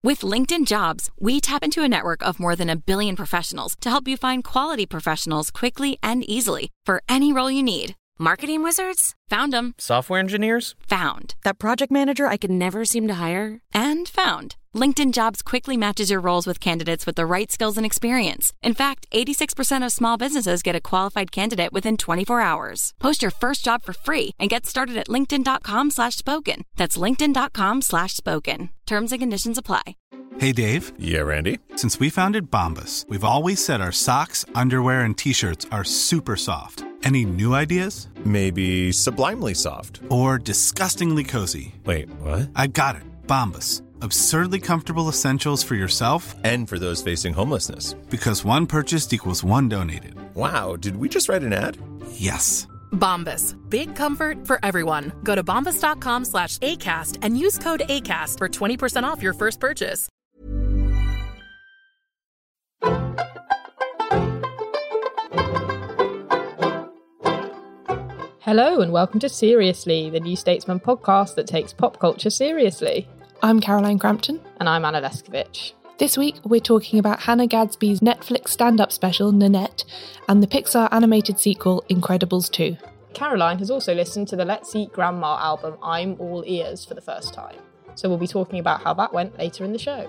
With LinkedIn Jobs, we tap into a network of more than 1 billion professionals to help you find quality professionals quickly and easily for any role you need. Marketing wizards? Found them. Software engineers? Found. That project manager I could never seem to hire? And found. LinkedIn Jobs quickly matches your roles with candidates with the right skills and experience. In fact, 86% of small businesses get a qualified candidate within 24 hours. Post your first job for free and get started at linkedin.com/spoken. That's linkedin.com/spoken. Terms and conditions apply. Hey, Dave. Yeah, Randy. Since we founded Bombas, we've always said our socks, underwear, and T-shirts are super soft. Any new ideas? Maybe sublimely soft. Or disgustingly cozy. Wait, what? I got it. Bombas. Absurdly comfortable essentials for yourself and for those facing homelessness. Because one purchased equals one donated. Wow, did we just write an ad? Yes. Bombas. Big comfort for everyone. Go to bombas.com/ACAST and use code ACAST for 20% off your first purchase. Hello and welcome to Seriously, the New Statesman podcast that takes pop culture seriously. I'm Caroline Crampton. And I'm Anna Leskovich. This week we're talking about Hannah Gadsby's Netflix stand-up special, Nanette, and the Pixar animated sequel, Incredibles 2. Caroline has also listened to the Let's Eat Grandma album, I'm All Ears, for the first time. So we'll be talking about how that went later in the show.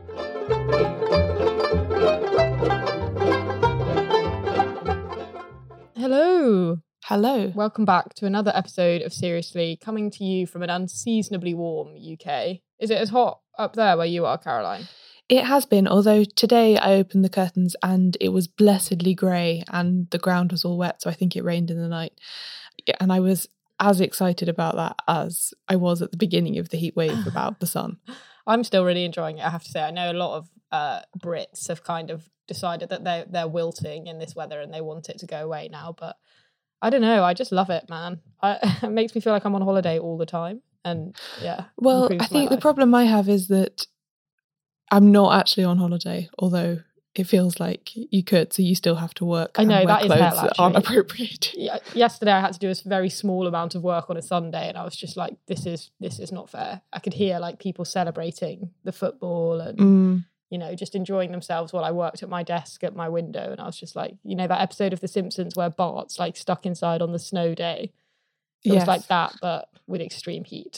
Hello. Hello. Welcome back to another episode of Seriously, coming to you from an unseasonably warm UK. Is it as hot up there where you are, Caroline? It has been, although today I opened the curtains and it was blessedly grey and the ground was all wet, so I think it rained in the night. And I was as excited about that as I was at the beginning of the heat wave about the sun. I'm still really enjoying it, I have to say. I know a lot of Brits have kind of decided that they're wilting in this weather and they want it to go away now, but I don't know. I just love it, man. It makes me feel like I'm on holiday all the time. And yeah. Well, I think the problem I have is that I'm not actually on holiday, although it feels like you could. So you still have to work. I know, and wear that is clothes hell, that aren't appropriate. Yeah, yesterday I had to do a very small amount of work on a Sunday and I was just like, this is not fair. I could hear like people celebrating the football and you know, just enjoying themselves while I worked at my desk at my window. And I was just like, you know, that episode of The Simpsons where Bart's like stuck inside on the snow day. It was like that, but with extreme heat.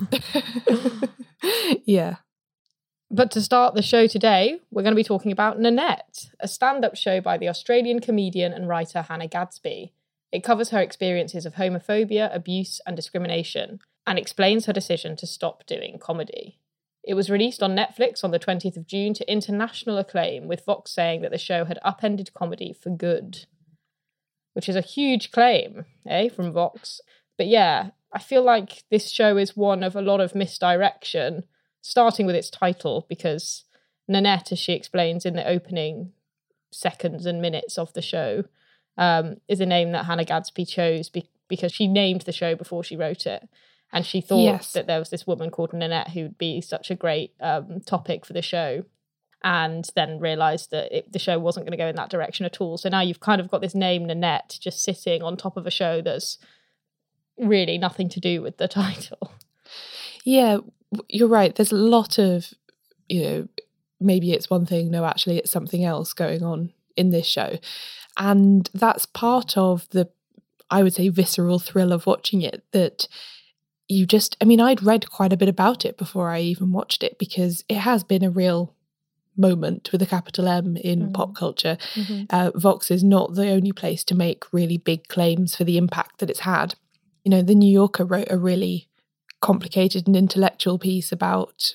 Yeah. But to start the show today, we're going to be talking about Nanette, a stand-up show by the Australian comedian and writer Hannah Gadsby. It covers her experiences of homophobia, abuse and discrimination, and explains her decision to stop doing comedy. It was released on Netflix on the 20th of June to international acclaim, with Vox saying that the show had upended comedy for good. Which is a huge claim, from Vox. But yeah, I feel like this show is one of a lot of misdirection, starting with its title, because Nanette, as she explains in the opening seconds and minutes of the show, is a name that Hannah Gadsby chose because she named the show before she wrote it. And she thought that there was this woman called Nanette who'd be such a great topic for the show, and then realised that the show wasn't going to go in that direction at all. So now you've kind of got this name Nanette just sitting on top of a show that's really nothing to do with the title. Yeah, you're right. There's a lot of, you know, maybe it's one thing, no, actually it's something else going on in this show. And that's part of the, I would say, visceral thrill of watching it, that you just, I mean, I'd read quite a bit about it before I even watched it, because it has been a real moment with a capital M in pop culture. Vox is not the only place to make really big claims for the impact that it's had. You know, The New Yorker wrote a really complicated and intellectual piece about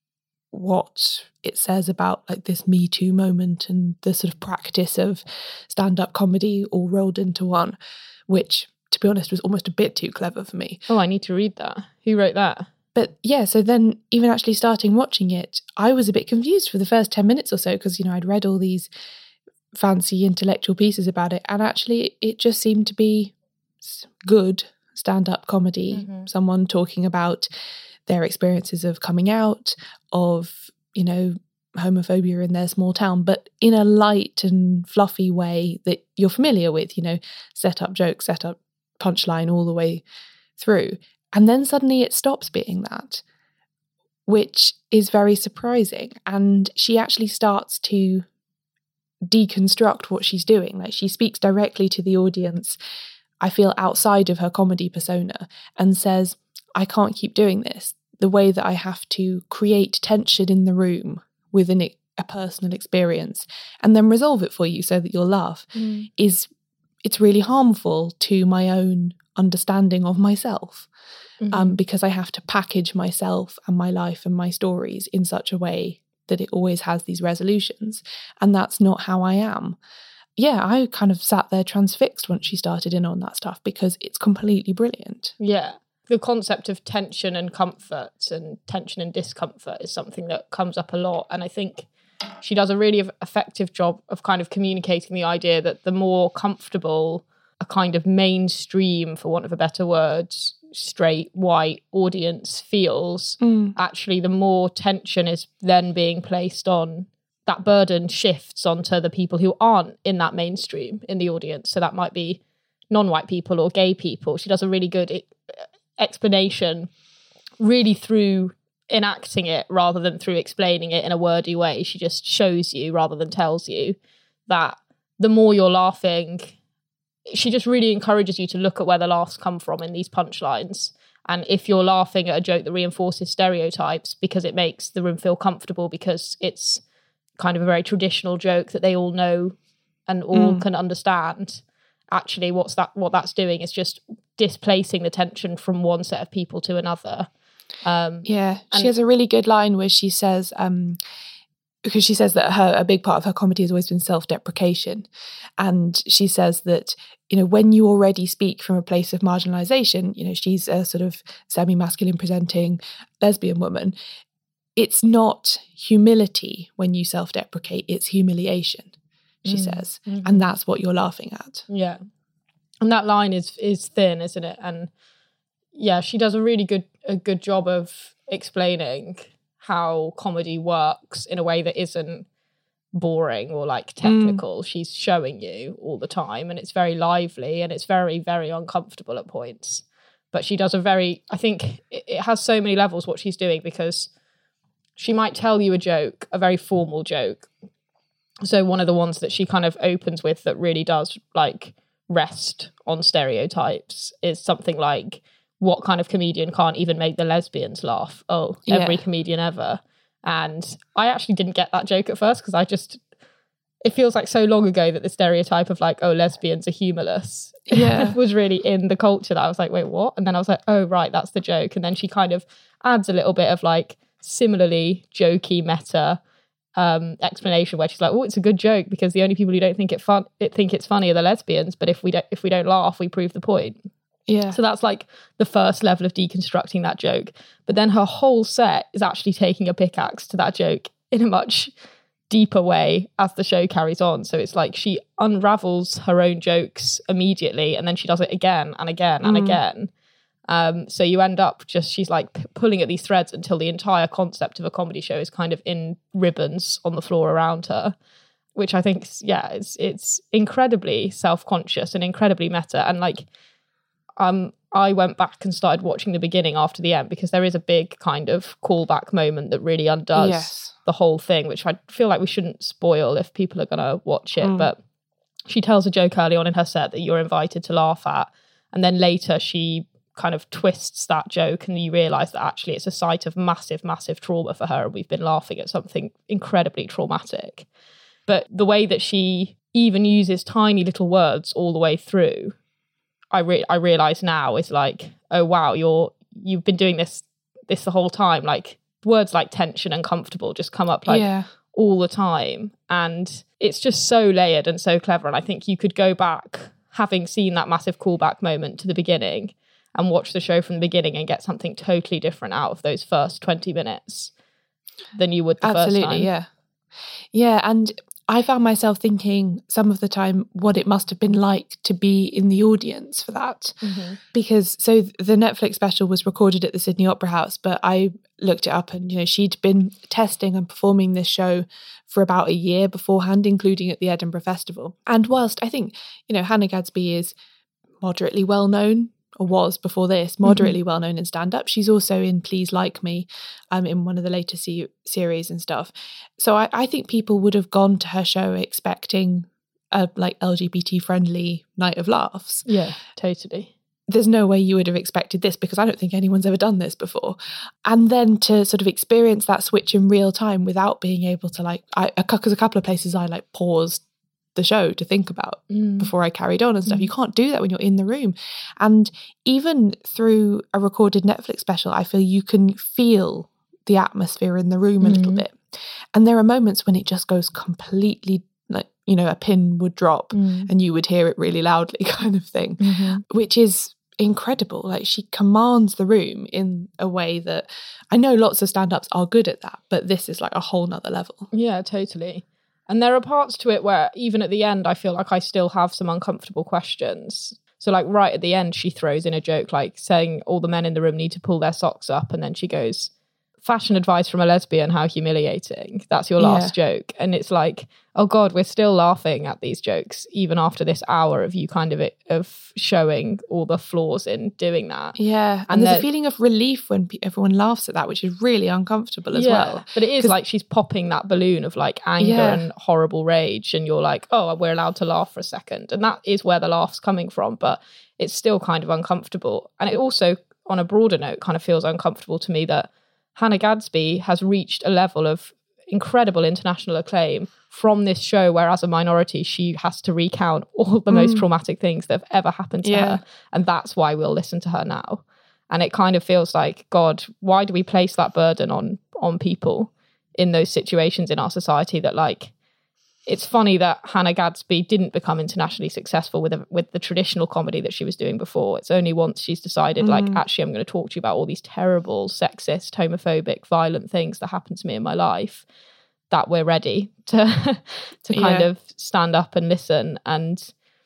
what it says about like this Me Too moment and the sort of practice of stand-up comedy all rolled into one, which, to be honest, was almost a bit too clever for me. Oh, I need to read that. Who wrote that? But yeah, so then even actually starting watching it, I was a bit confused for the first 10 minutes or so, because, you know, I'd read all these fancy intellectual pieces about it, and actually it just seemed to be good stand-up comedy. Someone talking about their experiences of coming out, of, you know, homophobia in their small town, but in a light and fluffy way that you're familiar with, you know, set up joke, set up punchline all the way through. And then suddenly it stops being that, which is very surprising. And she actually starts to deconstruct what she's doing. Like, she speaks directly to the audience, I feel, outside of her comedy persona, and says, I can't keep doing this. The way that I have to create tension in the room within a personal experience and then resolve it for you so that you'll laugh it's really harmful to my own understanding of myself, because I have to package myself and my life and my stories in such a way that it always has these resolutions. And that's not how I am. Yeah, I kind of sat there transfixed once she started in on that stuff, because it's completely brilliant. Yeah. The concept of tension and comfort and tension and discomfort is something that comes up a lot. And I think she does a really effective job of kind of communicating the idea that the more comfortable a kind of mainstream, for want of a better word, straight white audience feels, actually the more tension is then being placed on. That burden shifts onto the people who aren't in that mainstream in the audience. So that might be non-white people or gay people. She does a really good explanation, really through enacting it rather than through explaining it in a wordy way. She just shows you rather than tells you that the more you're laughing, she just really encourages you to look at where the laughs come from in these punchlines. And if you're laughing at a joke that reinforces stereotypes because it makes the room feel comfortable, because it's kind of a very traditional joke that they all know and all can understand, actually what that's doing is just displacing the tension from one set of people to another. She has a really good line where she says, because she says that a big part of her comedy has always been self-deprecation. And she says that, when you already speak from a place of marginalisation, she's a sort of semi-masculine presenting lesbian woman, it's not humility when you self-deprecate, it's humiliation, she says. And that's what you're laughing at. Yeah. And that line is thin, isn't it? And yeah, she does a really good job of explaining how comedy works in a way that isn't boring or like technical. She's showing you all the time, and it's very lively and it's very, very uncomfortable at points. But she does I think it has so many levels what she's doing, because she might tell you a joke, a very formal joke. So one of the ones that she kind of opens with that really does like rest on stereotypes is something like, what kind of comedian can't even make the lesbians laugh? Oh, every comedian ever. And I actually didn't get that joke at first, because it feels like so long ago that the stereotype of like, oh, lesbians are humorless was really in the culture, that I was like, wait, what? And then I was like, oh, right, that's the joke. And then she kind of adds a little bit of like similarly jokey meta explanation where she's like, oh, it's a good joke because the only people who don't think it's funny are the lesbians, but if we don't laugh, we prove the point. Yeah. So that's like the first level of deconstructing that joke. But then her whole set is actually taking a pickaxe to that joke in a much deeper way as the show carries on. So it's like she unravels her own jokes immediately, and then she does it again and again and again. So you end up she's like pulling at these threads until the entire concept of a comedy show is kind of in ribbons on the floor around her, which I think, it's incredibly self-conscious and incredibly meta. And like, I went back and started watching the beginning after the end, because there is a big kind of callback moment that really undoes the whole thing, which I feel like we shouldn't spoil if people are going to watch it. But she tells a joke early on in her set that you're invited to laugh at. And then later she kind of twists that joke, and you realise that actually it's a site of massive, massive trauma for her. And we've been laughing at something incredibly traumatic. But the way that she even uses tiny little words all the way through, I realise now is like, oh wow, you've been doing this the whole time. Like words like tension and comfortable just come up like all the time, and it's just so layered and so clever. And I think you could go back, having seen that massive callback moment to the beginning, and watch the show from the beginning and get something totally different out of those first 20 minutes than you would the first time. Yeah, and I found myself thinking some of the time what it must have been like to be in the audience for that. Because so the Netflix special was recorded at the Sydney Opera House, but I looked it up and, she'd been testing and performing this show for about a year beforehand, including at the Edinburgh Festival. And whilst I think, Hannah Gadsby is moderately well known or was before this, moderately well known in stand-up. She's also in Please Like Me, in one of the later series and stuff. So I think people would have gone to her show expecting a like LGBT friendly night of laughs. Yeah, totally. There's no way you would have expected this, because I don't think anyone's ever done this before. And then to sort of experience that switch in real time without being able to because a couple of places I like paused the show to think about before I carried on and stuff. You can't do that when you're in the room. And even through a recorded Netflix special, I feel you can feel the atmosphere in the room a little bit. And there are moments when it just goes completely, like, you know, a pin would drop and you would hear it really loudly kind of thing, which is incredible. Like, she commands the room in a way that I know lots of stand-ups are good at that, but this is like a whole nother level. Yeah, totally. And there are parts to it where even at the end, I feel like I still have some uncomfortable questions. So like right at the end, she throws in a joke, like saying all the men in the room need to pull their socks up. And then she goes, fashion advice from a lesbian, how humiliating. That's your last joke. And it's like, oh God, we're still laughing at these jokes, even after this hour of you kind of showing all the flaws in doing that. Yeah. And there's a feeling of relief when everyone laughs at that, which is really uncomfortable as well. But it is like she's popping that balloon of like anger and horrible rage. And you're like, oh, we're allowed to laugh for a second. And that is where the laugh's coming from. But it's still kind of uncomfortable. And it also, on a broader note, kind of feels uncomfortable to me that Hannah Gadsby has reached a level of incredible international acclaim from this show where, as a minority, she has to recount all the most traumatic things that have ever happened to her. And that's why we'll listen to her now. And it kind of feels like, God, why do we place that burden on people in those situations in our society that, like, it's funny that Hannah Gadsby didn't become internationally successful with the traditional comedy that she was doing before. It's only once she's decided, like, actually, I'm going to talk to you about all these terrible, sexist, homophobic, violent things that happened to me in my life, that we're ready to kind of stand up and listen. And,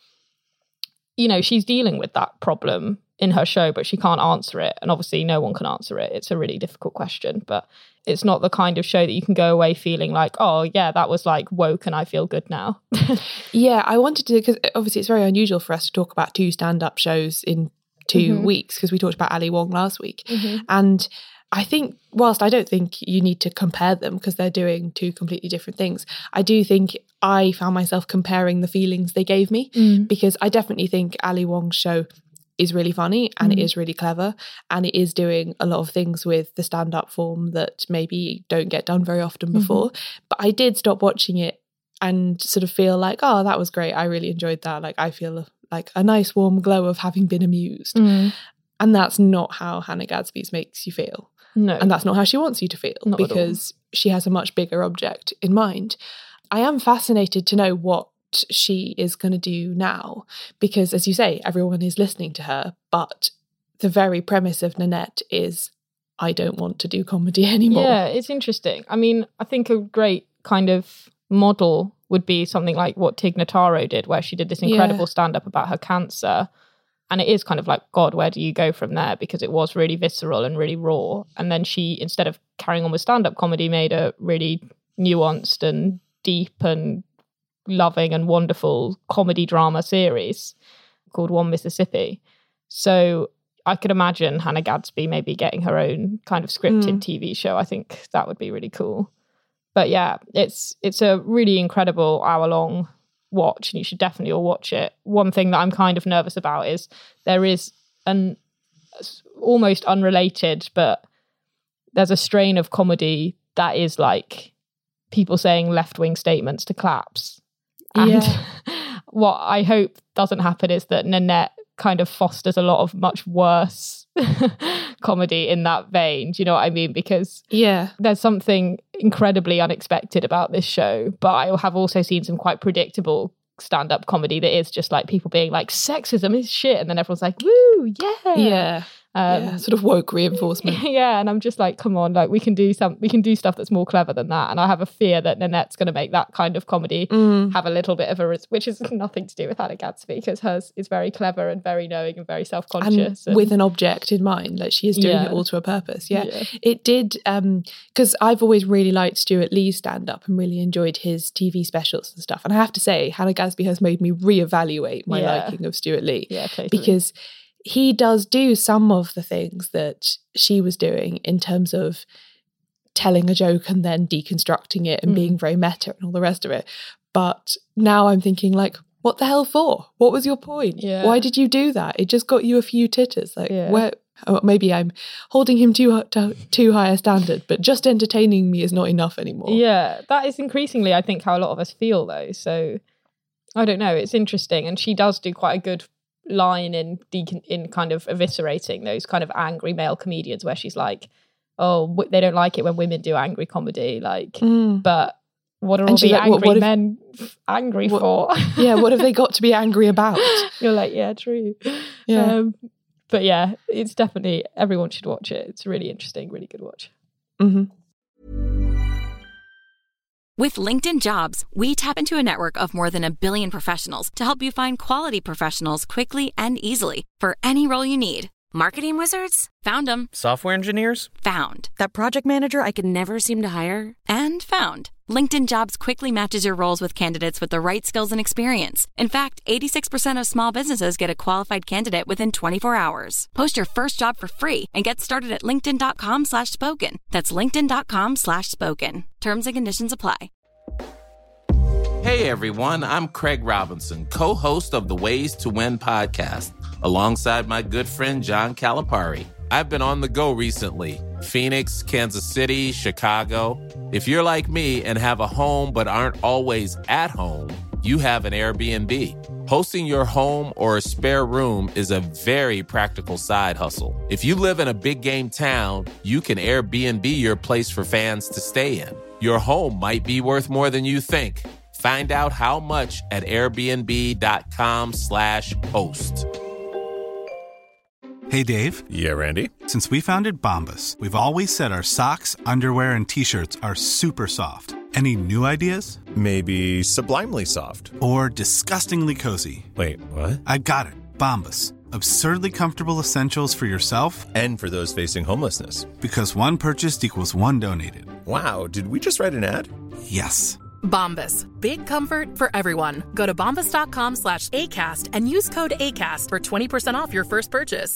you know, she's dealing with that problem in her show, but she can't answer it. And obviously no one can answer it. It's a really difficult question, but it's not the kind of show that you can go away feeling like, oh yeah, that was like woke and I feel good now. Yeah, I wanted to, because obviously it's very unusual for us to talk about two stand-up shows in 2 weeks, because we talked about Ali Wong last week. And I think, whilst I don't think you need to compare them because they're doing two completely different things, I do think I found myself comparing the feelings they gave me, because I definitely think Ali Wong's show is really funny and it is really clever, and it is doing a lot of things with the stand-up form that maybe don't get done very often before. But I did stop watching it and sort of feel like, oh, that was great. I really enjoyed that. Like, I feel like a nice warm glow of having been amused. And that's not how Hannah Gadsby's makes you feel. No. And that's not how she wants you to feel, not because she has a much bigger object in mind. I am fascinated to know what she is going to do now, because, as you say, everyone is listening to her, but the very premise of Nanette is, I don't want to do comedy anymore. Yeah, it's interesting. I mean, I think a great kind of model would be something like what Tig Notaro did, where she did this incredible stand-up about her cancer. And it is kind of like, God, where do you go from there? Because it was really visceral and really raw. And then she, instead of carrying on with stand-up comedy, made a really nuanced and deep and loving and wonderful comedy drama series called One Mississippi. So I could imagine Hannah Gadsby maybe getting her own kind of scripted TV show. I think that would be really cool. But yeah, it's a really incredible hour-long watch, and you should definitely all watch it. One thing that I'm kind of nervous about is there is an almost unrelated, but there's a strain of comedy that is like people saying left-wing statements to claps. And what I hope doesn't happen is that Nanette kind of fosters a lot of much worse comedy in that vein. Do you know what I mean? Because there's something incredibly unexpected about this show, but I have also seen some quite predictable stand-up comedy that is just like people being like, sexism is shit, and then everyone's like, woo, yeah. Sort of woke reinforcement. Yeah, and I'm just like, come on, like we can do stuff that's more clever than that. And I have a fear that Nanette's going to make that kind of comedy have a little bit of which is nothing to do with Hannah Gadsby, because hers is very clever and very knowing and very self-conscious. And with an object in mind, like she is doing it all to a purpose. It did, because I've always really liked Stuart Lee's stand-up and really enjoyed his TV specials and stuff. And I have to say, Hannah Gadsby has made me reevaluate my liking of Stuart Lee. Yeah, totally. Because he does do some of the things that she was doing in terms of telling a joke and then deconstructing it and being very meta and all the rest of it. But now I'm thinking, like, what the hell for? What was your point? Yeah. Why did you do that? It just got you a few titters. Like, where? Oh, maybe I'm holding him too high a standard, but just entertaining me is not enough anymore. Yeah, that is increasingly, I think, how a lot of us feel, though. So I don't know. It's interesting, and she does do quite a good line in kind of eviscerating those kind of angry male comedians, where she's like, "Oh, they don't like it when women do angry comedy." Like, but what are all the angry men angry for? Yeah, what have they got to be angry about? You're like, yeah, true. Yeah. But yeah, it's definitely, everyone should watch it. It's really interesting, really good watch. Mm-hmm. With LinkedIn Jobs, we tap into a network of more than 1 billion professionals to help you find quality professionals quickly and easily for any role you need. Marketing wizards? Found them. Software engineers? Found. That project manager I could never seem to hire? And found. LinkedIn Jobs quickly matches your roles with candidates with the right skills and experience. In fact, 86% of small businesses get a qualified candidate within 24 hours. Post your first job for free and get started at linkedin.com/spoken. That's linkedin.com/spoken. Terms and conditions apply. Hey everyone, I'm Craig Robinson, co-host of the Ways to Win podcast, alongside my good friend John Calipari. I've been on the go recently. Phoenix, Kansas City, Chicago. If you're like me and have a home but aren't always at home, you have an Airbnb. Hosting your home or a spare room is a very practical side hustle. If you live in a big game town, you can Airbnb your place for fans to stay in. Your home might be worth more than you think. Find out how much at airbnb.com/host. Hey, Dave. Yeah, Randy. Since we founded Bombas, we've always said our socks, underwear, and T-shirts are super soft. Any new ideas? Maybe sublimely soft. Or disgustingly cozy. Wait, what? I got it. Bombas. Absurdly comfortable essentials for yourself And for those facing homelessness. because one purchased equals one donated. Wow, did we just write an ad? Yes. Bombas. Big comfort for everyone. Go to bombas.com/ACAST and use code ACAST for 20% off your first purchase.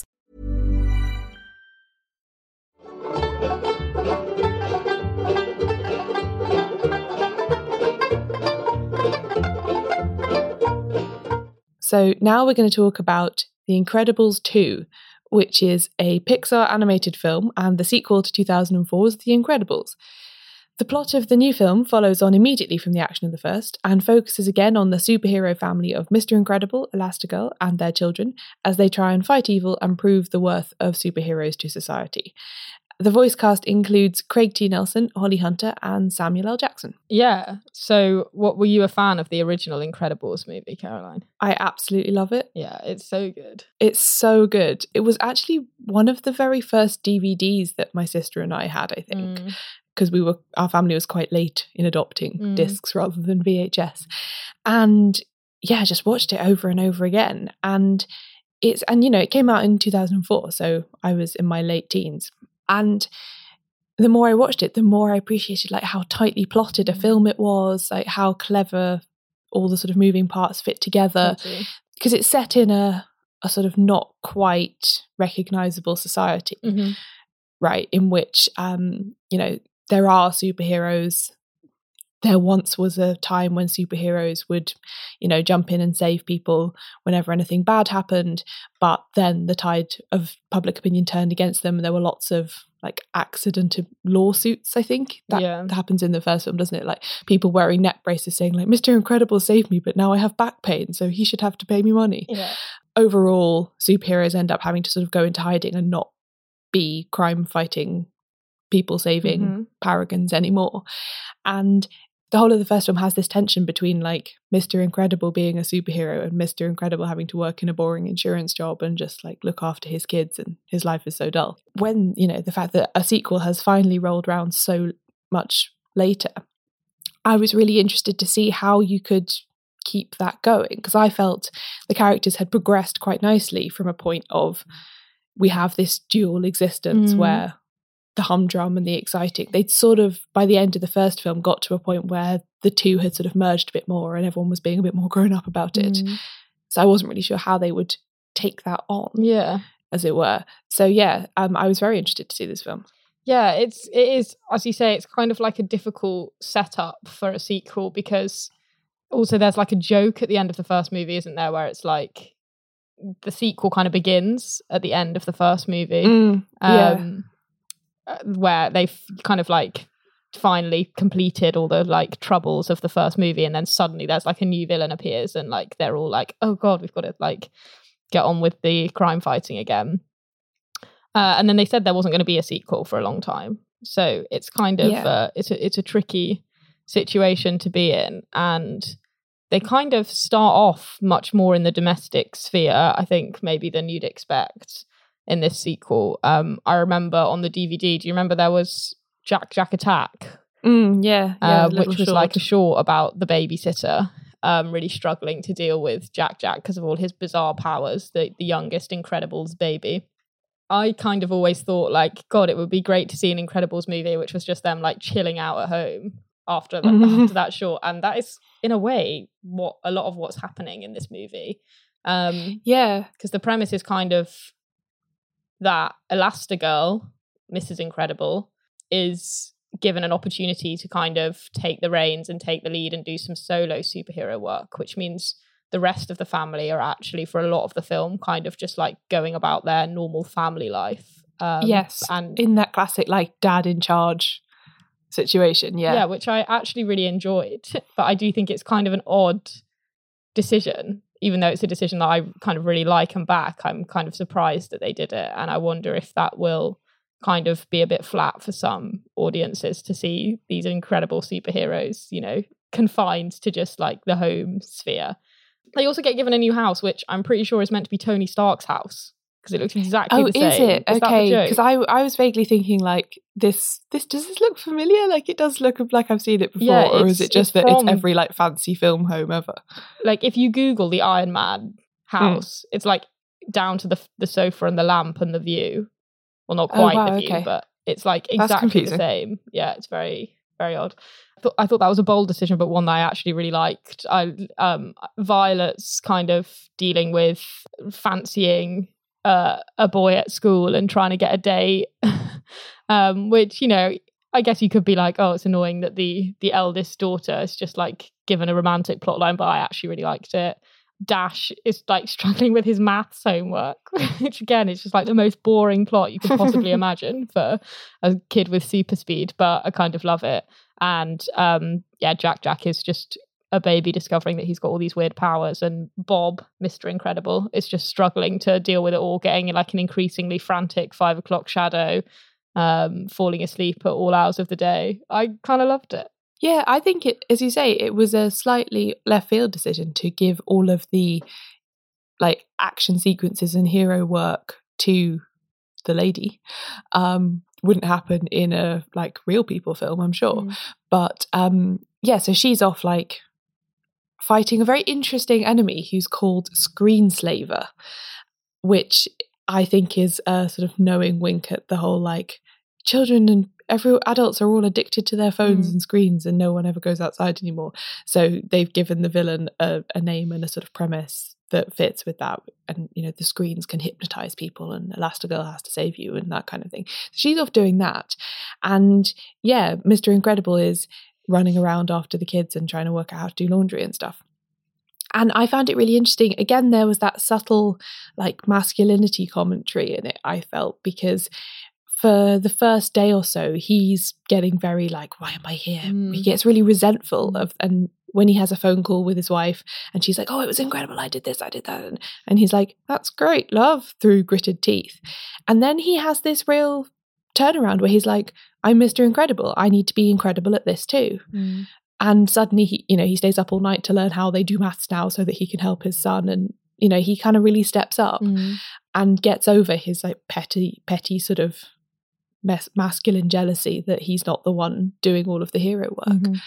So now we're going to talk about The Incredibles 2, which is a Pixar animated film and the sequel to 2004's The Incredibles. The plot of the new film follows on immediately from the action of the first and focuses again on the superhero family of Mr. Incredible, Elastigirl, and their children as they try and fight evil and prove the worth of superheroes to society. The voice cast includes Craig T. Nelson, Holly Hunter, and Samuel L. Jackson. Yeah. So were you a fan of the original Incredibles movie, Caroline? I absolutely love it. Yeah, it's so good. It's so good. It was actually one of the very first DVDs that my sister and I had, I think, because our family was quite late in adopting discs rather than VHS. And yeah, I just watched it over and over again. And it came out in 2004, so I was in my late teens. And the more I watched it, the more I appreciated like how tightly plotted a film it was, like how clever all the sort of moving parts fit together. Because it's set in a sort of not quite recognisable society, right? In which, there are superheroes. There once was a time when superheroes would, jump in and save people whenever anything bad happened. But then the tide of public opinion turned against them. And there were lots of like accidental lawsuits, I think. That happens in the first film, doesn't it? Like people wearing neck braces saying like, Mr. Incredible saved me, but now I have back pain, so he should have to pay me money. Yeah. Overall, superheroes end up having to sort of go into hiding and not be crime-fighting, people-saving paragons anymore. And the whole of the first film has this tension between like Mr. Incredible being a superhero and Mr. Incredible having to work in a boring insurance job and just like look after his kids, and his life is so dull. When, the fact that a sequel has finally rolled around so much later, I was really interested to see how you could keep that going, because I felt the characters had progressed quite nicely from a point of we have this dual existence where the humdrum and the exciting, they'd sort of, by the end of the first film, got to a point where the two had sort of merged a bit more and everyone was being a bit more grown up about it. So I wasn't really sure how they would take that on, as it were. So yeah, I was very interested to see this film. Yeah, it is, as you say, it's kind of like a difficult setup for a sequel, because also there's like a joke at the end of the first movie, isn't there, where it's like the sequel kind of begins at the end of the first movie, where they've kind of like finally completed all the like troubles of the first movie, and then suddenly there's like a new villain appears, and like they're all like, oh god, we've got to like get on with the crime fighting again. And then they said there wasn't going to be a sequel for a long time, so it's kind of it's a tricky situation to be in, and they kind of start off much more in the domestic sphere, I think, maybe than you'd expect in this sequel. I remember on the DVD, do you remember there was Jack Attack? Which was like a short about the babysitter really struggling to deal with Jack because of all his bizarre powers, the youngest Incredibles baby. I kind of always thought, like, God, it would be great to see an Incredibles movie which was just them like chilling out at home after that short, and that is in a way what a lot of what's happening in this movie. Because the premise is kind of that Elastigirl, Mrs. Incredible, is given an opportunity to kind of take the reins and take the lead and do some solo superhero work, which means the rest of the family are actually, for a lot of the film, kind of just like going about their normal family life. And in that classic like dad in charge situation, which I actually really enjoyed. But I do think it's kind of an odd decision, even though it's a decision that I kind of really like and back. I'm kind of surprised that they did it, and I wonder if that will kind of be a bit flat for some audiences to see these incredible superheroes, you know, confined to just like the home sphere. They also get given a new house, which I'm pretty sure is meant to be Tony Stark's house, because it looks exactly the same. Oh, is it? Okay, because I was vaguely thinking like, does this look familiar? Like, it does look like I've seen it before, or is it just that it's every like fancy film home ever? Like, if you Google the Iron Man house, it's like down to the sofa and the lamp and the view. Well, not quite the view, but it's like exactly the same. Yeah, it's very, very odd. I thought that was a bold decision, but one that I actually really liked. Violet's kind of dealing with fancying a boy at school and trying to get a date, which, you know, I guess you could be like, oh, it's annoying that the eldest daughter is just like given a romantic plotline, but I actually really liked it. Dash is like struggling with his maths homework, which again is just like the most boring plot you could possibly imagine for a kid with super speed, but I kind of love it. And Jack is just a baby discovering that he's got all these weird powers, and Bob, Mr. Incredible, is just struggling to deal with it all, getting like an increasingly frantic 5 o'clock shadow, falling asleep at all hours of the day. I kind of loved it. Yeah, I think it, as you say, it was a slightly left field decision to give all of the like action sequences and hero work to the lady. Wouldn't happen in a like real people film, I'm sure. But so she's off like fighting a very interesting enemy who's called Screenslaver, which I think is a sort of knowing wink at the whole like children and adults are all addicted to their phones and screens, and no one ever goes outside anymore. So they've given the villain a name and a sort of premise that fits with that. And, you know, the screens can hypnotize people and Elastigirl has to save you and that kind of thing. So she's off doing that. And yeah, Mr. Incredible is running around after the kids and trying to work out how to do laundry and stuff. And I found it really interesting. Again, there was that subtle like masculinity commentary in it, I felt, because for the first day or so, he's getting very like, why am I here? He gets really resentful and when he has a phone call with his wife and she's like, oh, it was incredible, I did this, I did that. And he's like, that's great, love, through gritted teeth. And then he has this real turnaround where he's like, I'm Mr. Incredible, I need to be incredible at this too. And suddenly he stays up all night to learn how they do maths now so that he can help his son. And, you know, he kind of really steps up and gets over his like petty sort of masculine jealousy that he's not the one doing all of the hero work.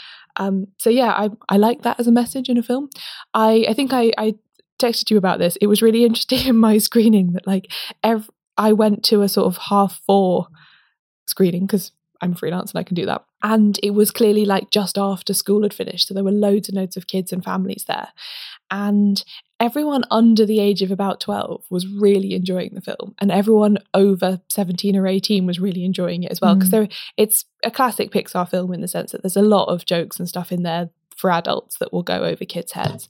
I like that as a message in a film. I think I texted you about this. It was really interesting in my screening that like I went to a sort of 4:30 screening because I'm freelance and I can do that. And it was clearly like just after school had finished. So there were loads and loads of kids and families there. And everyone under the age of about 12 was really enjoying the film, and everyone over 17 or 18 was really enjoying it as well, because it's a classic Pixar film in the sense that there's a lot of jokes and stuff in there for adults that will go over kids' heads.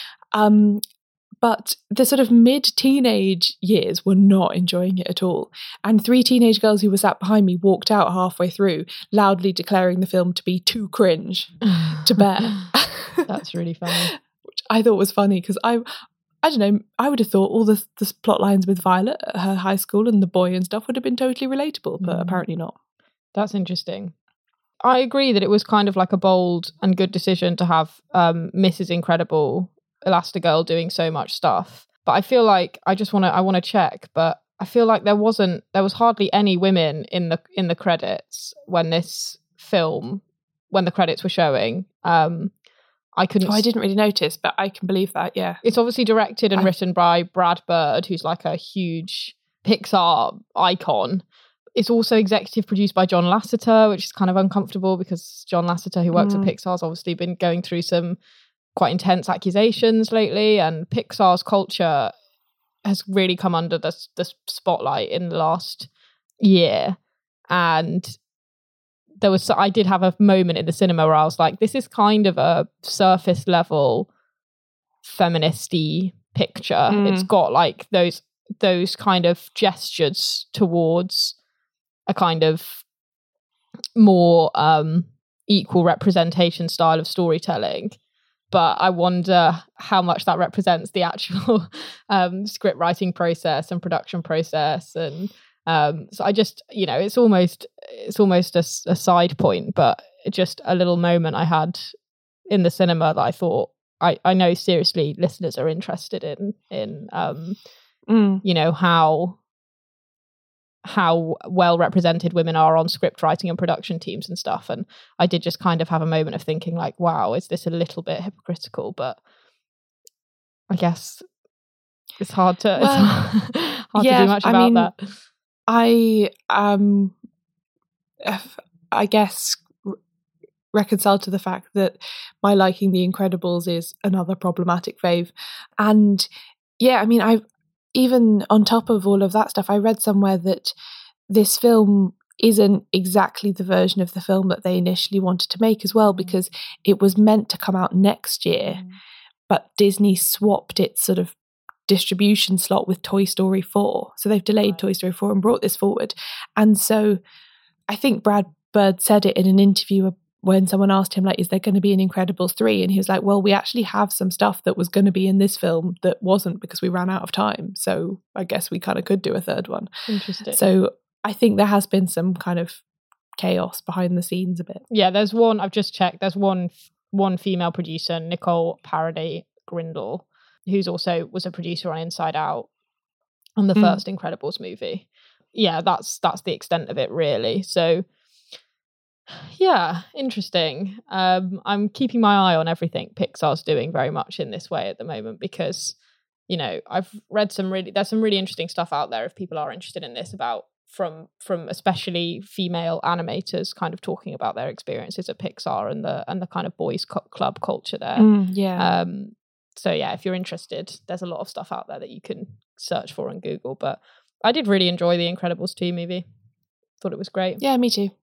But the sort of mid-teenage years were not enjoying it at all. And 3 teenage girls who were sat behind me walked out halfway through, loudly declaring the film to be too cringe to bear. That's really funny. Which I thought was funny, because I don't know, I would have thought all the plot lines with Violet at her high school and the boy and stuff would have been totally relatable, but apparently not. That's interesting. I agree that it was kind of like a bold and good decision to have Mrs. Incredible, Elastigirl, doing so much stuff. But I feel like I want to check, but I feel like there was hardly any women in the credits when the credits were showing. I didn't really notice, but I can believe that, yeah. It's obviously directed and written by Brad Bird, who's like a huge Pixar icon. It's also executive produced by John Lasseter, which is kind of uncomfortable because John Lasseter, who works at Pixar, has obviously been going through some quite intense accusations lately, and Pixar's culture has really come under the spotlight in the last year. And I did have a moment in the cinema where I was like, this is kind of a surface level feministy picture. It's got like those kind of gestures towards a kind of more equal representation style of storytelling. But I wonder how much that represents the actual script writing process and production process. And so I just, it's almost a side point, but just a little moment I had in the cinema that I thought, I know seriously listeners are interested in how well represented women are on script writing and production teams and stuff. And I did just kind of have a moment of thinking like, wow, is this a little bit hypocritical? But I guess it's hard to to do much about that. I guess reconciled to the fact that my liking The Incredibles is another problematic fave. And yeah, I mean, I've even on top of all of that stuff, I read somewhere that this film isn't exactly the version of the film that they initially wanted to make as well, because it was meant to come out next year, but Disney swapped its sort of distribution slot with Toy Story 4. So they've delayed Toy Story 4 and brought this forward. And so I think Brad Bird said it in an interview when someone asked him, like, is there going to be an Incredibles 3? And he was like, well, we actually have some stuff that was going to be in this film that wasn't because we ran out of time. So I guess we kind of could do a third one. Interesting. So I think there has been some kind of chaos behind the scenes a bit. Yeah, there's one, I've just checked, there's one female producer, Nicole Paraday Grindle, who's also was a producer on Inside Out on the first Incredibles movie. Yeah, that's the extent of it, really. So yeah, interesting. I'm keeping my eye on everything Pixar's doing very much in this way at the moment, because I've read there's some really interesting stuff out there if people are interested in this, about from especially female animators kind of talking about their experiences at Pixar and the kind of boys club culture there. So yeah, if you're interested, there's a lot of stuff out there that you can search for on Google. But I did really enjoy the Incredibles 2 movie. Thought it was great. Yeah, me too.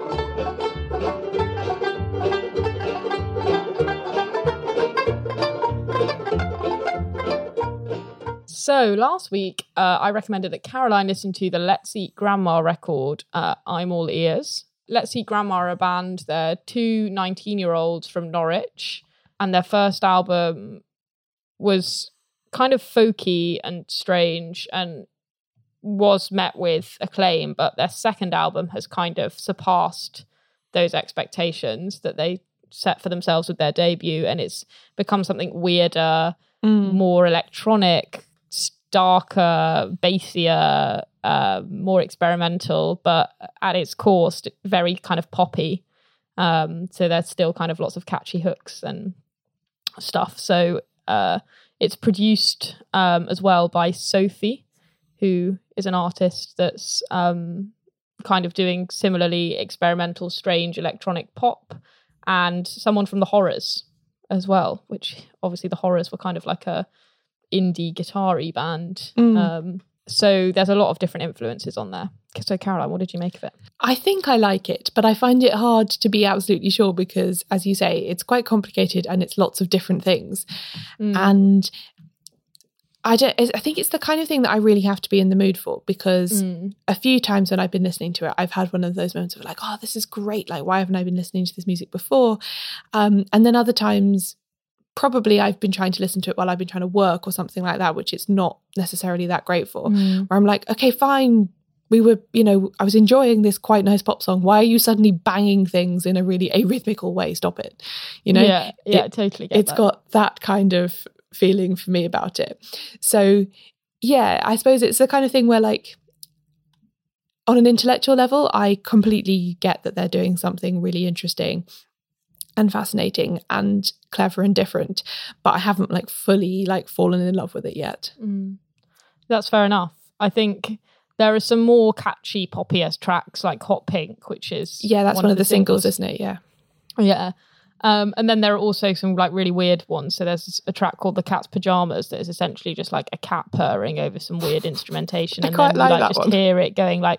So last week, I recommended that Caroline listen to the Let's Eat Grandma record, I'm All Ears. Let's Eat Grandma are a band. They're two 19-year-olds from Norwich, and their first album was kind of folky and strange and was met with acclaim, but their second album has kind of surpassed those expectations that they set for themselves with their debut, and it's become something weirder, more electronic, darker, bassier, more experimental, but at its core very kind of poppy. So there's still kind of lots of catchy hooks and stuff. So it's produced as well by Sophie, who is an artist that's kind of doing similarly experimental, strange electronic pop, and someone from the Horrors as well, which obviously the Horrors were kind of like a indie guitar-y band. So there's a lot of different influences on there. So Caroline, what did you make of it? I think I like it, but I find it hard to be absolutely sure because, as you say, it's quite complicated and it's lots of different things. And I think it's the kind of thing that I really have to be in the mood for, because a few times when I've been listening to it, I've had one of those moments of like, oh, this is great. Like, why haven't I been listening to this music before? And then other times, probably I've been trying to listen to it while I've been trying to work or something like that, which it's not necessarily that great for, where I'm like, okay, fine. We were, I was enjoying this quite nice pop song. Why are you suddenly banging things in a really arrhythmical way? Stop it. Yeah, I totally get It's got that kind of feeling for me about it. So, yeah, I suppose it's the kind of thing where, like, on an intellectual level, I completely get that they're doing something really interesting and fascinating and clever and different, but I haven't like fully like fallen in love with it yet. That's fair enough. I think there are some more catchy poppy-esque tracks like Hot Pink, which is that's one of the singles, isn't it? Yeah. And then there are also some like really weird ones. So there's a track called The Cat's Pajamas that is essentially just like a cat purring over some weird instrumentation, and then you like just hear it going like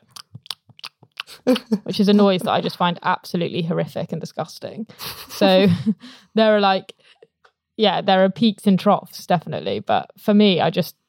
which is a noise that I just find absolutely horrific and disgusting. So there are like, there are peaks and troughs, definitely. But for me, I just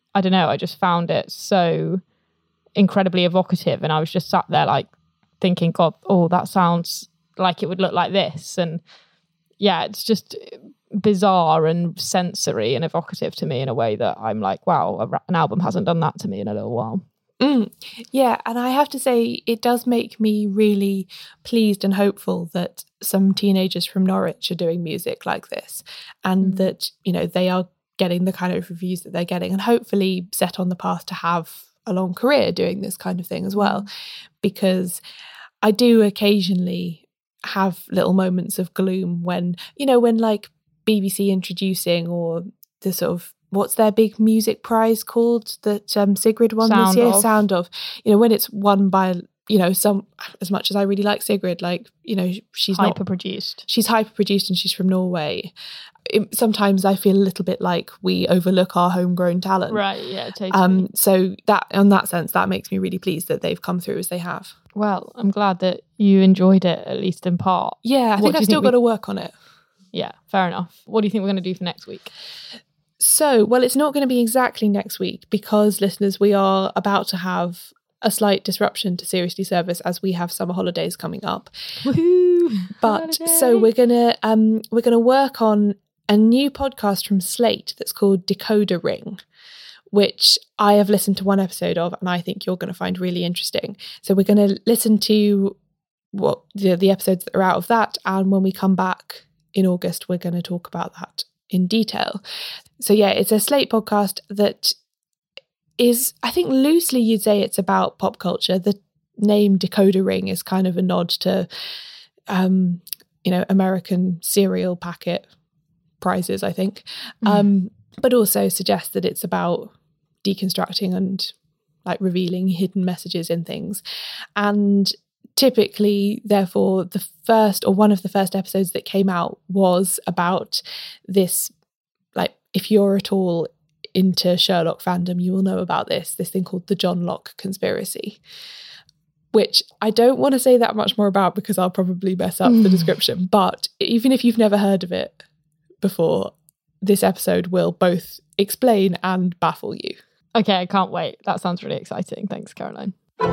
found it so incredibly evocative. And I was just sat there like thinking, God, oh, that sounds like it would look like this. And yeah, it's just bizarre and sensory and evocative to me in a way that I'm like, wow, an album hasn't done that to me in a little while. Yeah, and I have to say it does make me really pleased and hopeful that some teenagers from Norwich are doing music like this, and that they are getting the kind of reviews that they're getting, and hopefully set on the path to have a long career doing this kind of thing as well. Because I do occasionally have little moments of gloom when like BBC introducing, or the sort of, what's their big music prize called that Sigrid won this year? Sound of. When it's won by, some, as much as I really like Sigrid, like, she's hyper-produced. She's hyper-produced and she's from Norway. Sometimes I feel a little bit like we overlook our homegrown talent. Right, yeah, totally. So that, in that sense, that makes me really pleased that they've come through as they have. Well, I'm glad that you enjoyed it, at least in part. Yeah, I think I've still got to work on it. Yeah, fair enough. What do you think we're going to do for next week? So, well, it's not going to be exactly next week because, listeners, we are about to have a slight disruption to Seriously Service as we have summer holidays coming up. Woohoo! But so we're gonna work on a new podcast from Slate that's called Decoder Ring, which I have listened to one episode of and I think you're going to find really interesting. So we're going to listen to what the episodes that are out of that, and when we come back in August, we're going to talk about that in detail. So yeah, it's a Slate podcast that is, I think loosely you'd say it's about pop culture. The name Decoder Ring is kind of a nod to, American cereal packet prizes, I think, but also suggests that it's about deconstructing and like revealing hidden messages in things. And typically, therefore, the first or one of the first episodes that came out was about this, like, if you're at all into Sherlock fandom, you will know about this thing called the John Locke conspiracy, which I don't want to say that much more about because I'll probably mess up the description. But even if you've never heard of it before, this episode will both explain and baffle you. Okay, I can't wait. That sounds really exciting. Thanks, Caroline.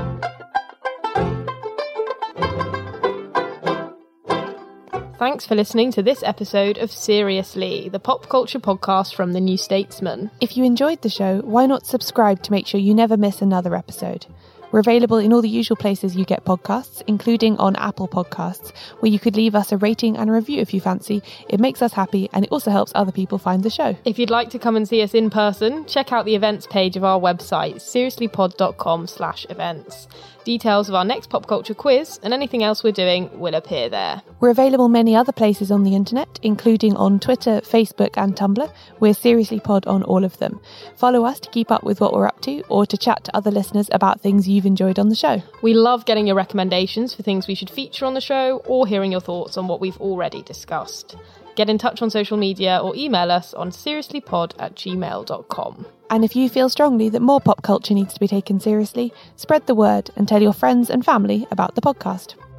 Thanks for listening to this episode of Seriously, the pop culture podcast from The New Statesman. If you enjoyed the show, why not subscribe to make sure you never miss another episode? We're available in all the usual places you get podcasts, including on Apple Podcasts, where you could leave us a rating and a review if you fancy. It makes us happy and it also helps other people find the show. If you'd like to come and see us in person, check out the events page of our website, seriouslypod.com/events. Details of our next pop culture quiz and anything else we're doing will appear there. We're available many other places on the internet, including on Twitter, Facebook and Tumblr. We're Seriously Pod on all of them. Follow us to keep up with what we're up to or to chat to other listeners about things you've enjoyed on the show. We love getting your recommendations for things we should feature on the show or hearing your thoughts on what we've already discussed. Get in touch on social media or email us on seriouslypod@gmail.com. And if you feel strongly that more pop culture needs to be taken seriously, spread the word and tell your friends and family about the podcast.